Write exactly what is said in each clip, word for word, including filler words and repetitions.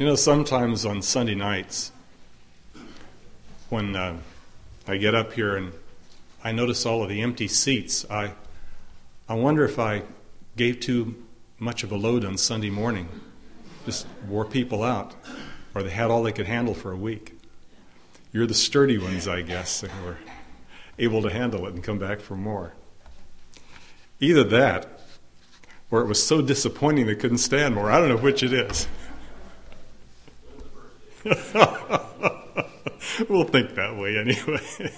You know, sometimes on Sunday nights, when uh, I get up here and I notice all of the empty seats, I I wonder if I gave too much of a load on Sunday morning, just wore people out, or they had all they could handle for a week. You're the sturdy ones, I guess, and were able to handle it and come back for more. Either that, or it was so disappointing they couldn't stand more. I don't know which it is. We'll think that way anyway.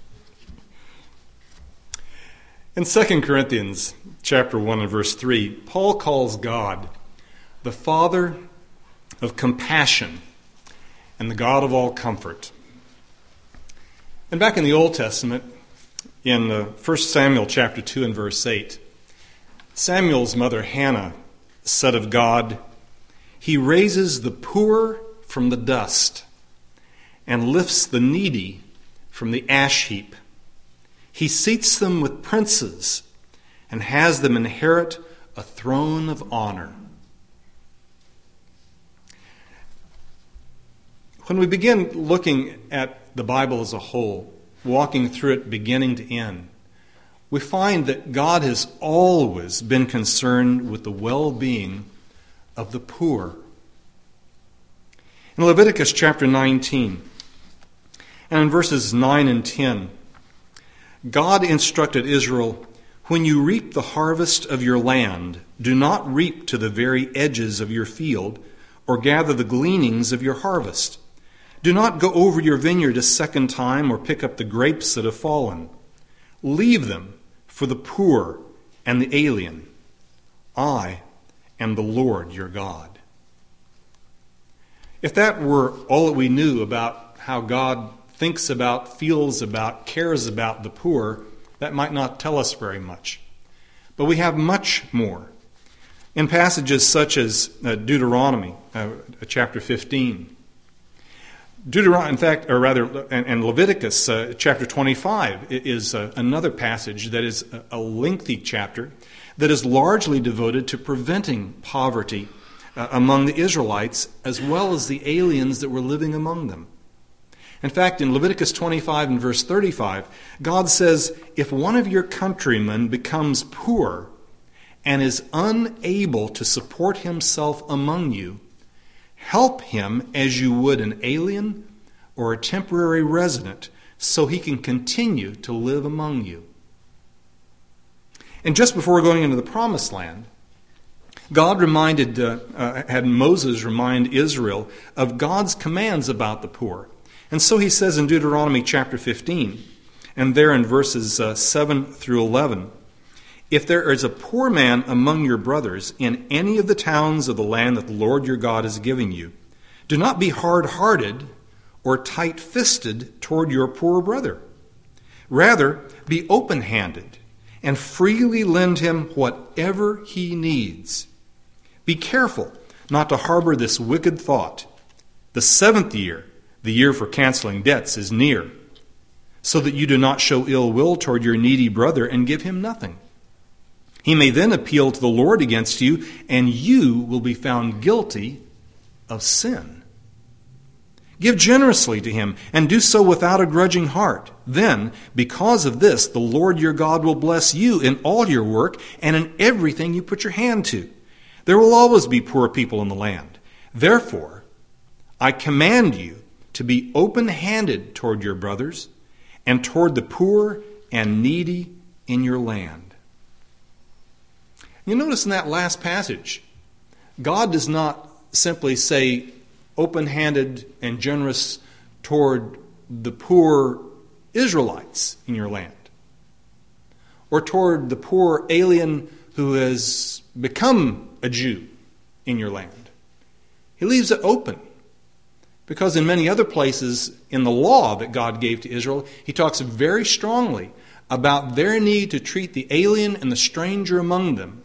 In Second Corinthians chapter one and verse three, Paul calls God the Father of compassion and the God of all comfort. And back in the Old Testament, in uh, First Samuel chapter two and verse eight, Samuel's mother Hannah said of God, "He raises the poor from the dust and lifts the needy from the ash heap. He seats them with princes and has them inherit a throne of honor." When we begin looking at the Bible as a whole, walking through it beginning to end, we find that God has always been concerned with the well-being of the poor. In Leviticus chapter nineteen, and in verses nine and ten, God instructed Israel, "When you reap the harvest of your land, do not reap to the very edges of your field, or gather the gleanings of your harvest. Do not go over your vineyard a second time, or pick up the grapes that have fallen. Leave them for the poor and the alien. I am the Lord your God." If that were all that we knew about how God thinks about, feels about, cares about the poor, that might not tell us very much. But we have much more. In passages such as uh, Deuteronomy, uh, chapter fifteen, Deuteronomy, in fact, or rather, and, and Leviticus uh, chapter twenty-five is uh, another passage that is a, a lengthy chapter that is largely devoted to preventing poverty uh, among the Israelites as well as the aliens that were living among them. In fact, in Leviticus twenty-five and verse thirty-five, God says, "If one of your countrymen becomes poor and is unable to support himself among you, help him as you would an alien or a temporary resident, so he can continue to live among you." And just before going into the Promised Land, God reminded, uh, uh, had Moses remind Israel of God's commands about the poor. And so he says in Deuteronomy chapter fifteen, and there in verses uh, seven through eleven, "If there is a poor man among your brothers in any of the towns of the land that the Lord your God is giving you, do not be hard-hearted or tight-fisted toward your poor brother. Rather, be open-handed and freely lend him whatever he needs. Be careful not to harbor this wicked thought. The seventh year, the year for canceling debts, is near, so that you do not show ill will toward your needy brother and give him nothing. He may then appeal to the Lord against you, and you will be found guilty of sin. Give generously to him, and do so without a grudging heart. Then, because of this, the Lord your God will bless you in all your work and in everything you put your hand to. There will always be poor people in the land. Therefore, I command you to be open-handed toward your brothers and toward the poor and needy in your land." You notice in that last passage, God does not simply say open-handed and generous toward the poor Israelites in your land, or toward the poor alien who has become a Jew in your land. He leaves it open, because in many other places in the law that God gave to Israel, he talks very strongly about their need to treat the alien and the stranger among them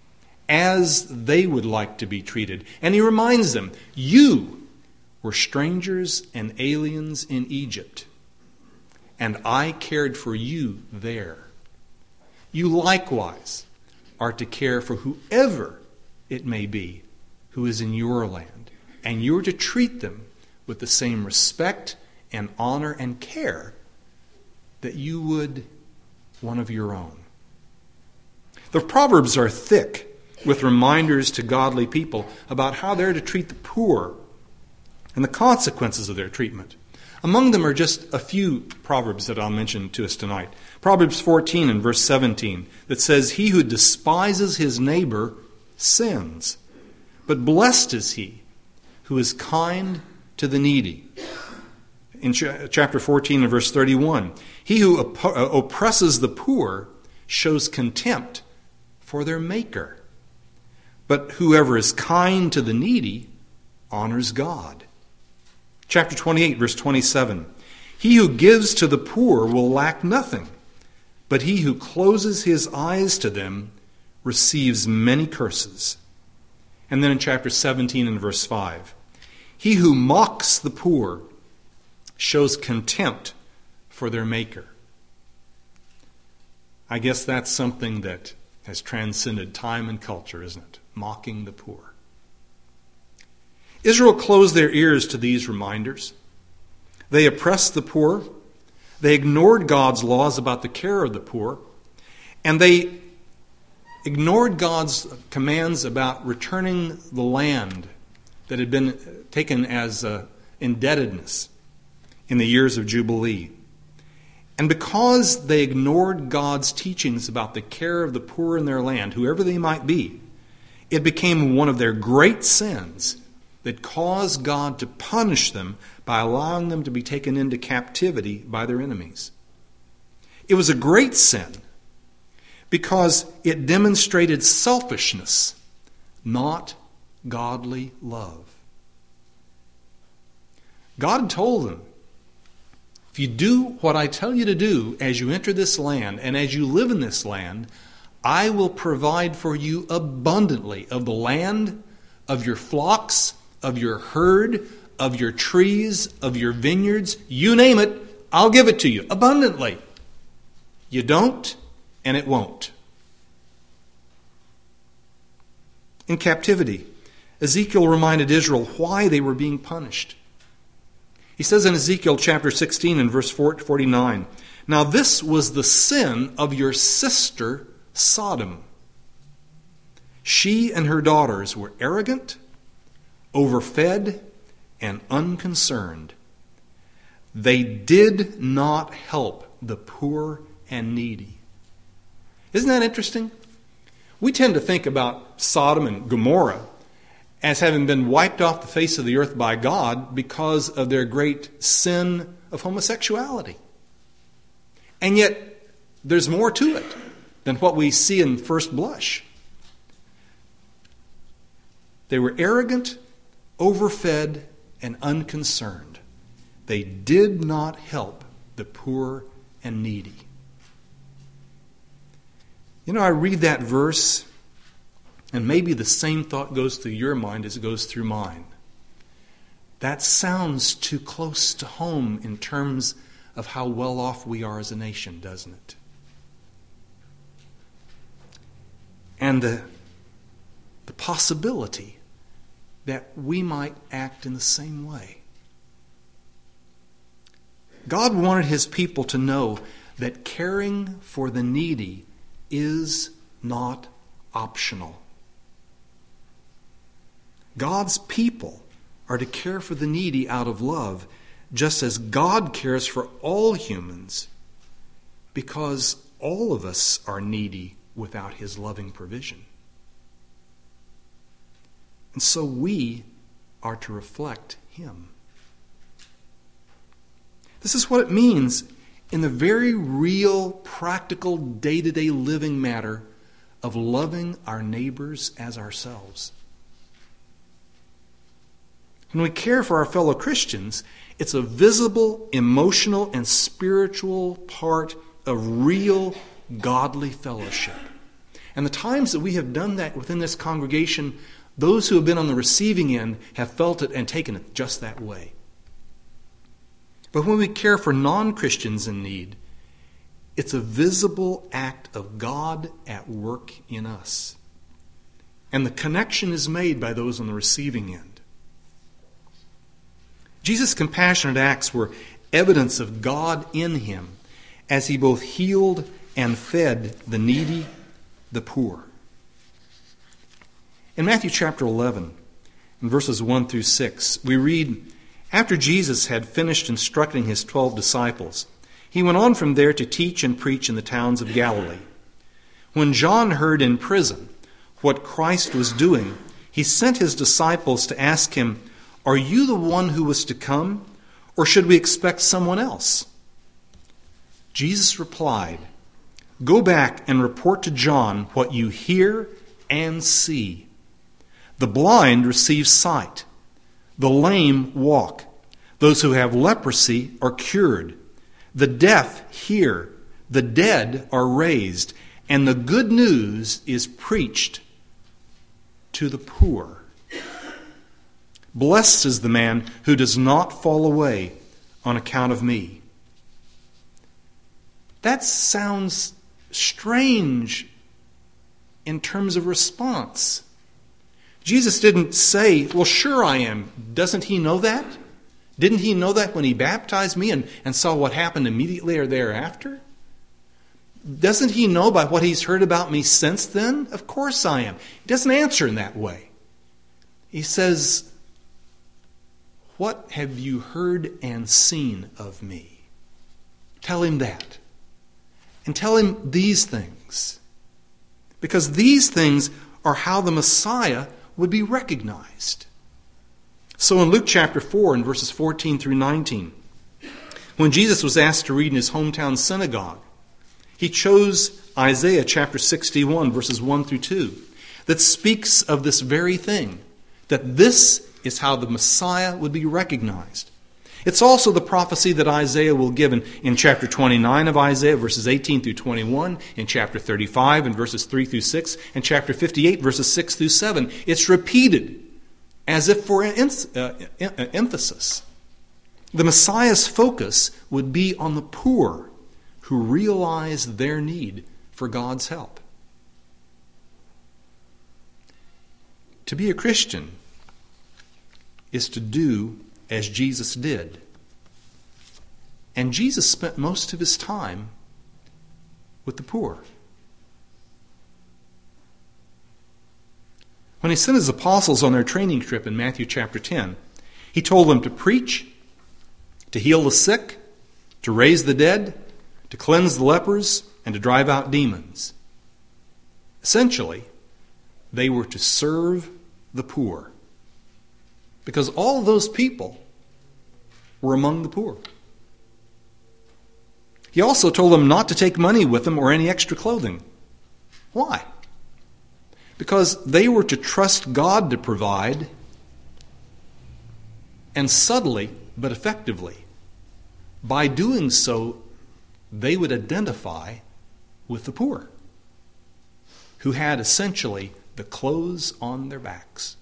as they would like to be treated. And he reminds them, "You were strangers and aliens in Egypt, and I cared for you there. You likewise are to care for whoever it may be who is in your land and you're to treat them with the same respect and honor and care that you would one of your own. The Proverbs are thick with reminders to godly people about how they're to treat the poor and the consequences of their treatment. Among them are just a few Proverbs that I'll mention to us tonight. Proverbs fourteen and verse seventeen that says, "He who despises his neighbor sins, but blessed is he who is kind to the needy." In ch- chapter fourteen and verse thirty-one, "He who op- oppresses the poor shows contempt for their maker, but whoever is kind to the needy honors God." Chapter twenty-eight, verse twenty-seven, "He who gives to the poor will lack nothing, but he who closes his eyes to them receives many curses." And then in chapter seventeen and verse five, "He who mocks the poor shows contempt for their maker." I guess that's something that has transcended time and culture, isn't it? Mocking the poor. Israel closed their ears to these reminders. They oppressed the poor. They ignored God's laws about the care of the poor. And they ignored God's commands about returning the land that had been taken as uh, indebtedness in the years of Jubilee. And because they ignored God's teachings about the care of the poor in their land, whoever they might be, it became one of their great sins that caused God to punish them by allowing them to be taken into captivity by their enemies. It was a great sin because it demonstrated selfishness, not godly love. God told them, if you do what I tell you to do as you enter this land and as you live in this land, I will provide for you abundantly of the land, of your flocks, of your herd, of your trees, of your vineyards. You name it, I'll give it to you abundantly. You don't, and it won't. In captivity, Ezekiel reminded Israel why they were being punished. He says in Ezekiel chapter sixteen and verse forty-nine, "Now this was the sin of your sister Sodom. She and her daughters were arrogant, overfed, and unconcerned. They did not help the poor and needy." Isn't that interesting? We tend to think about Sodom and Gomorrah as having been wiped off the face of the earth by God because of their great sin of homosexuality. And yet, there's more to it than what we see in first blush. They were arrogant, overfed, and unconcerned. They did not help the poor and needy. You know, I read that verse, and maybe the same thought goes through your mind as it goes through mine. That sounds too close to home in terms of how well off we are as a nation, doesn't it? And the, the possibility that we might act in the same way. God wanted His people to know that caring for the needy is not optional. God's people are to care for the needy out of love, just as God cares for all humans, because all of us are needy without His loving provision. And so we are to reflect Him. This is what it means in the very real, practical, day-to-day living matter of loving our neighbors as ourselves. When we care for our fellow Christians, it's a visible, emotional, and spiritual part of real, godly fellowship. And the times that we have done that within this congregation, those who have been on the receiving end have felt it and taken it just that way. But when we care for non-Christians in need, it's a visible act of God at work in us. And the connection is made by those on the receiving end. Jesus' compassionate acts were evidence of God in him as he both healed and fed the needy, the poor. In Matthew chapter eleven, in verses one through six, we read, "After Jesus had finished instructing his twelve disciples, he went on from there to teach and preach in the towns of Galilee. When John heard in prison what Christ was doing, he sent his disciples to ask him, 'Are you the one who was to come, or should we expect someone else?' Jesus replied, 'Go back and report to John what you hear and see. The blind receive sight, the lame walk, those who have leprosy are cured, the deaf hear, the dead are raised, and the good news is preached to the poor. Blessed is the man who does not fall away on account of me.'" That sounds strange in terms of response. Jesus didn't say, "Well, sure I am." Doesn't he know that? Didn't he know that when he baptized me and, and saw what happened immediately or thereafter? Doesn't he know by what he's heard about me since then? Of course I am. He doesn't answer in that way. He says, "What have you heard and seen of me?" Tell him that. And tell him these things. Because these things are how the Messiah would be recognized. So in Luke chapter four, in verses fourteen through nineteen, when Jesus was asked to read in his hometown synagogue, he chose Isaiah chapter sixty-one, verses one through two, that speaks of this very thing, that this is how the Messiah would be recognized. It's also the prophecy that Isaiah will give in, in chapter twenty-nine of Isaiah, verses eighteen through twenty-one, in chapter thirty-five, in verses three through six, and chapter fifty-eight, verses six through seven. It's repeated as if for an uh, emphasis. The Messiah's focus would be on the poor who realize their need for God's help. To be a Christian is to do as Jesus did. And Jesus spent most of his time with the poor. When he sent his apostles on their training trip in Matthew chapter ten, he told them to preach, to heal the sick, to raise the dead, to cleanse the lepers, and to drive out demons. Essentially, they were to serve the poor. Because all those people were among the poor. He also told them not to take money with them or any extra clothing. Why? Because they were to trust God to provide, and subtly but effectively. By doing so, they would identify with the poor, who had essentially the clothes on their backs.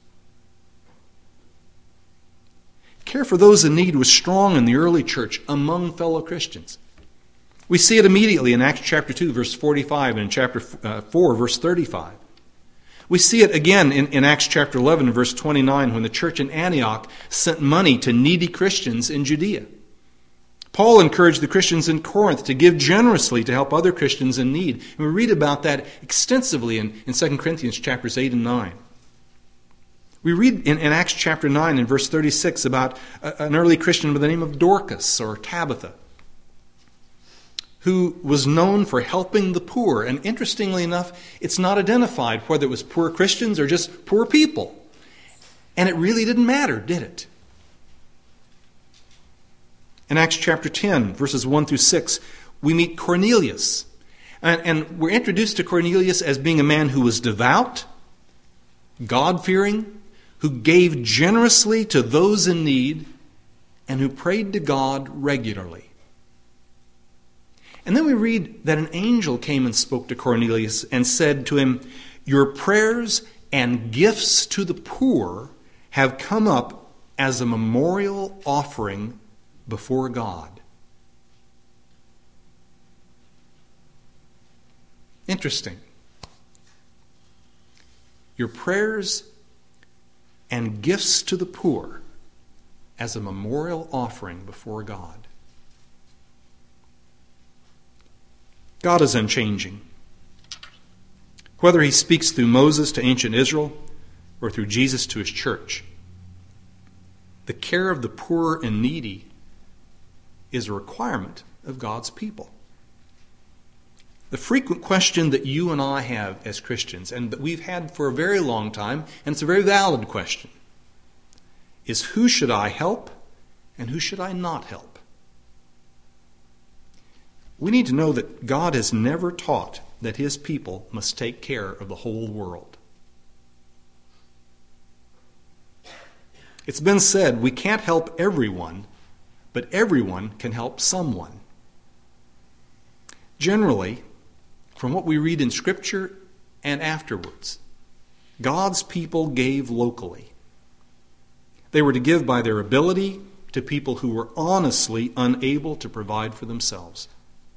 Care for those in need was strong in the early church among fellow Christians. We see it immediately in Acts chapter two, verse forty-five, and in chapter four, verse thirty-five. We see it again in, in Acts chapter eleven, verse twenty-nine, when the church in Antioch sent money to needy Christians in Judea. Paul encouraged the Christians in Corinth to give generously to help other Christians in need. And we read about that extensively in, in Second Corinthians chapters eight and nine. We read in, in Acts chapter nine and verse thirty-six about a, an early Christian by the name of Dorcas or Tabitha, who was known for helping the poor. And interestingly enough, it's not identified whether it was poor Christians or just poor people. And it really didn't matter, did it? In Acts chapter ten, verses one through six, we meet Cornelius. And, and we're introduced to Cornelius as being a man who was devout, God-fearing, who gave generously to those in need, and who prayed to God regularly. And then we read that an angel came and spoke to Cornelius and said to him, "Your prayers and gifts to the poor have come up as a memorial offering before God." Interesting. Your prayers and gifts to the poor as a memorial offering before God. God is unchanging. Whether he speaks through Moses to ancient Israel or through Jesus to his church, the care of the poor and needy is a requirement of God's people. The frequent question that you and I have as Christians, and that we've had for a very long time, and it's a very valid question, is who should I help and who should I not help? We need to know that God has never taught that his people must take care of the whole world. It's been said we can't help everyone, but everyone can help someone. Generally, from what we read in Scripture and afterwards, God's people gave locally. They were to give by their ability to people who were honestly unable to provide for themselves.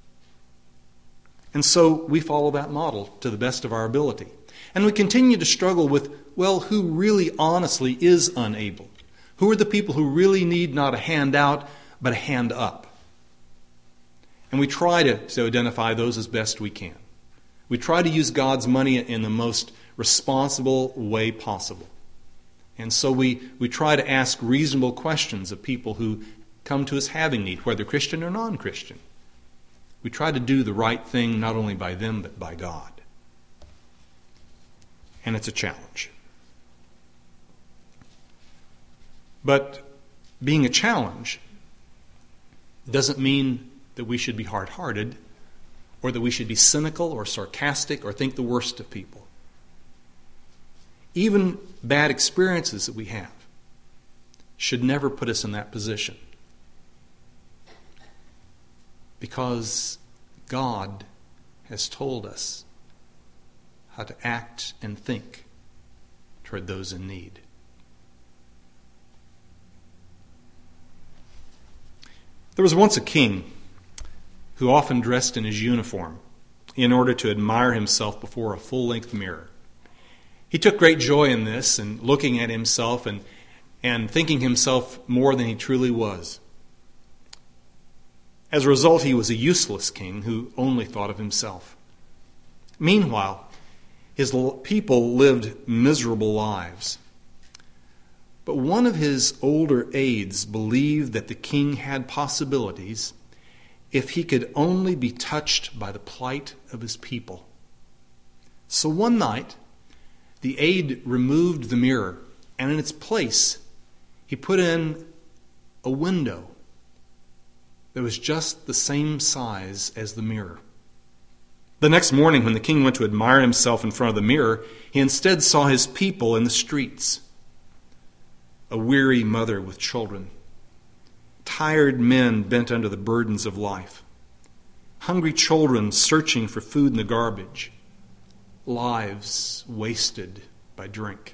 And so we follow that model to the best of our ability. And we continue to struggle with, well, who really honestly is unable? Who are the people who really need not a hand out, but a hand up? And we try to, to identify those as best we can. We try to use God's money in the most responsible way possible. And so we, we try to ask reasonable questions of people who come to us having need, whether Christian or non-Christian. We try to do the right thing not only by them, but by God. And it's a challenge. But being a challenge doesn't mean that we should be hard-hearted or that we should be cynical or sarcastic or think the worst of people. Even bad experiences that we have should never put us in that position. Because God has told us how to act and think toward those in need. There was once a king who often dressed in his uniform in order to admire himself before a full-length mirror. He took great joy in this and looking at himself and, and thinking himself more than he truly was. As a result, he was a useless king who only thought of himself. Meanwhile, his people lived miserable lives. But one of his older aides believed that the king had possibilities if he could only be touched by the plight of his people. So one night, the aide removed the mirror, and in its place, he put in a window that was just the same size as the mirror. The next morning, when the king went to admire himself in front of the mirror, he instead saw his people in the streets. A weary mother with children, tired men bent under the burdens of life, hungry children searching for food in the garbage, lives wasted by drink.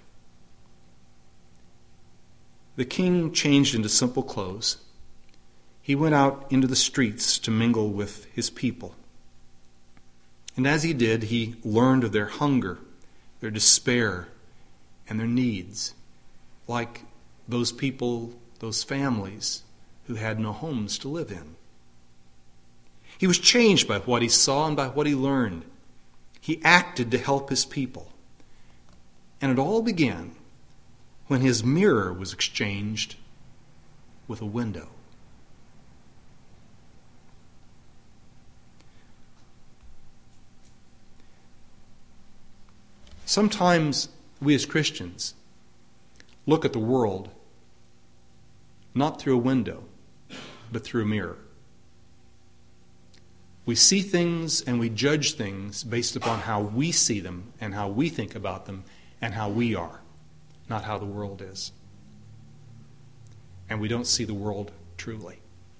The king changed into simple clothes. He went out into the streets to mingle with his people. And as he did, he learned of their hunger, their despair, and their needs, like those people, those families who had no homes to live in. He was changed by what he saw and by what he learned. He acted to help his people. And it all began when his mirror was exchanged with a window. Sometimes we as Christians look at the world not through a window, but through a mirror. We see things and we judge things based upon how we see them and how we think about them and how we are, not how the world is. And we don't see the world truly.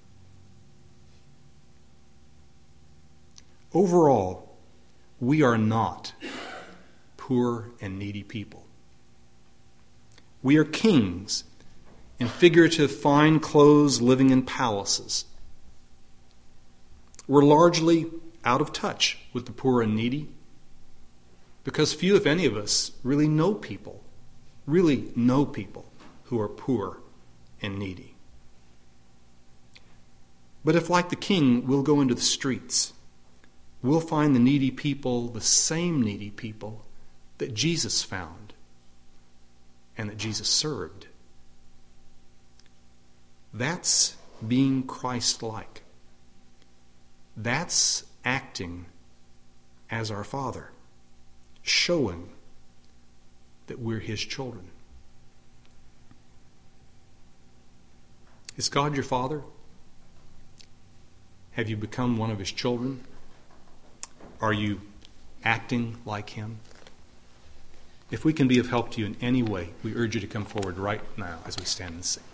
Overall, we are not poor and needy people. We are kings in figurative fine clothes living in palaces. We're largely out of touch with the poor and needy because few, if any of us, really know people, really know people who are poor and needy. But if, like the king, we'll go into the streets, we'll find the needy people, the same needy people that Jesus found and that Jesus served. That's being Christ-like. That's acting as our Father, showing that we're His children. Is God your Father? Have you become one of His children? Are you acting like Him? If we can be of help to you in any way, we urge you to come forward right now as we stand and sing.